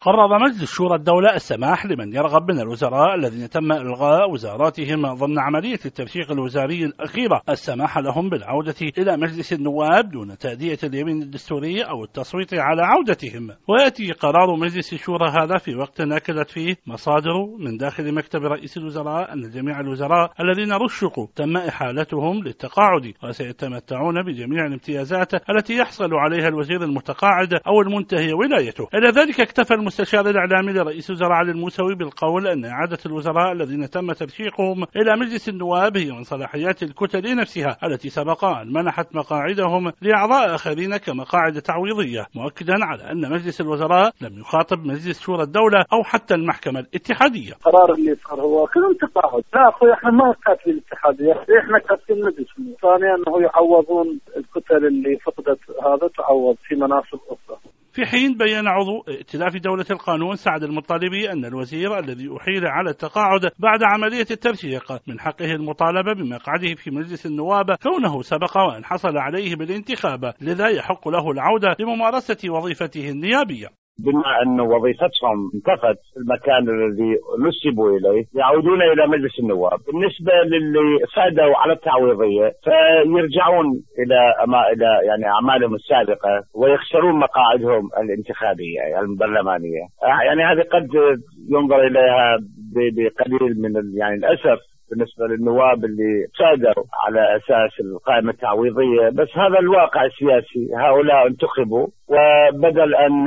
قرر مجلس شورى الدولة السماح لمن يرغب من الوزراء الذين تم إلغاء وزاراتهم ضمن عملية الترشيح الوزاري الأخيرة السماح لهم بالعودة إلى مجلس النواب دون تأدية اليمين الدستوري أو التصويت على عودتهم. ويأتي قرار مجلس الشورى هذا في وقت أكدت فيه مصادر من داخل مكتب رئيس الوزراء أن جميع الوزراء الذين رشحوا تم إحالتهم للتقاعد وسيتمتعون بجميع الامتيازات التي يحصل عليها الوزير المتقاعد أو المنتهي ولايته. إلى ذلك اكتفى المستشار الإعلامي لرئيس الوزراء علي الموسوي بالقول أن إعادة الوزراء الذين تم ترشيحهم إلى مجلس النواب هي من صلاحيات الكتل نفسها التي سبق أن منحت مقاعدهم لأعضاء آخرين كمقاعد تعويضية، مؤكدا على أن مجلس الوزراء لم يخاطب مجلس شورى الدولة أو حتى المحكمة الاتحادية. القرار اللي صار هو كلهم تقاعد. لا أخوي، احنا ما كاتبين الاتحادية، احنا كاتبين مجلس. ثانيا أنه يعوضون الكتل اللي فقدت هذا تعوض في مناصب أخرى. في حين بيّن عضو ائتلاف دولة القانون سعد المطالبي أن الوزير الذي أحيل على التقاعد بعد عملية الترشيح من حقه المطالبة بمقعده في مجلس النواب كونه سبق وأن حصل عليه بالانتخاب، لذا يحق له العودة لممارسة وظيفته النيابية. بما أن وظيفتهم انتفت في المكان الذي نسبوا إليه يعودون إلى مجلس النواب. بالنسبة للي صعدوا على التعويضية فيرجعون إلى يعني أعمالهم السابقة ويخسرون مقاعدهم الانتخابية البرلمانية. يعني هذه قد ينظر إليها بقليل من يعني الأسف بالنسبة للنواب اللي صعدوا على أساس القائمة التعويضية، بس هذا الواقع السياسي. هؤلاء انتخبوا وبدل أن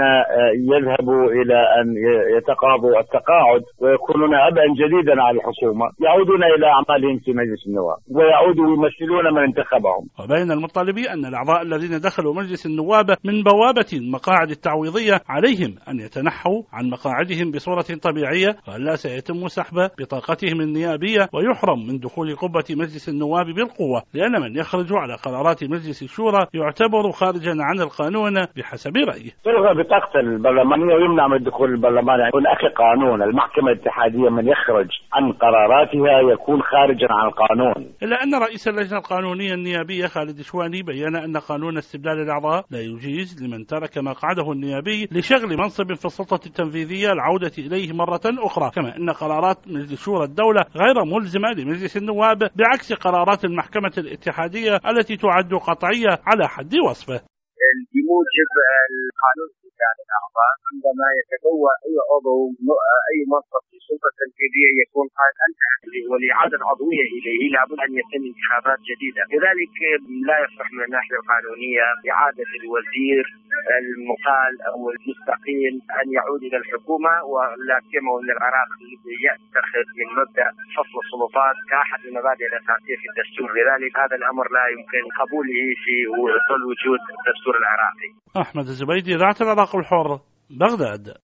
يذهبوا إلى أن يتقاضوا التقاعد ويكونون عبئا جديدا على الحكومة يعودون إلى أعمالهم في مجلس النواب ويعودوا يمثلون من انتخبهم. وبين المطالبي أن الأعضاء الذين دخلوا مجلس النواب من بوابة المقاعد التعويضية عليهم أن يتنحوا عن مقاعدهم بصورة طبيعية، وألا سيتم سحب بطاقتهم النيابية ويحرم من دخول قبة مجلس النواب بالقوة، لأن من يخرج على قرارات مجلس الشورى يعتبر خارجا عن القانون بحسب رأيه. تلغى بطاقة البرلمانية ويمنع من دخول البرلمان. يكون أخي قانون المحكمة الاتحادية من يخرج عن قراراتها يكون خارجا عن القانون. إلا أن رئيس اللجنة القانونية النيابية خالد شواني بيّن أن قانون استبدال الأعضاء لا يجيز لمن ترك مقعده النيابي لشغل منصب في السلطة التنفيذية العودة إليه مرة أخرى، كما أن قرارات مجلس شورى الدولة غير ملزمة لمجلس النواب بعكس قرارات المحكمة الاتحادية التي تعد قطعية على حد وصفه. بموجب القانون استبدال الأعضاء عندما يتبوأ أي عضو أي منصب في السلطة التنفيذية يكون قد انتهى ولإعادة العضوية إليه لابد أن يتم انتخابات جديدة، لذلك لا يصح من الناحية القانونية إعادة الوزير المقال أو المستقيل أن يعود إلى الحكومة، ولا سيما أن العراق يتخذ من مبدأ فصل السلطات كأحد المبادئ الأساسية في الدستور، لذلك هذا الأمر لا يمكن قبوله في ظل وجود الدستور العراقي. أحمد الزبيدي، إذاعة العراق الحر، بغداد.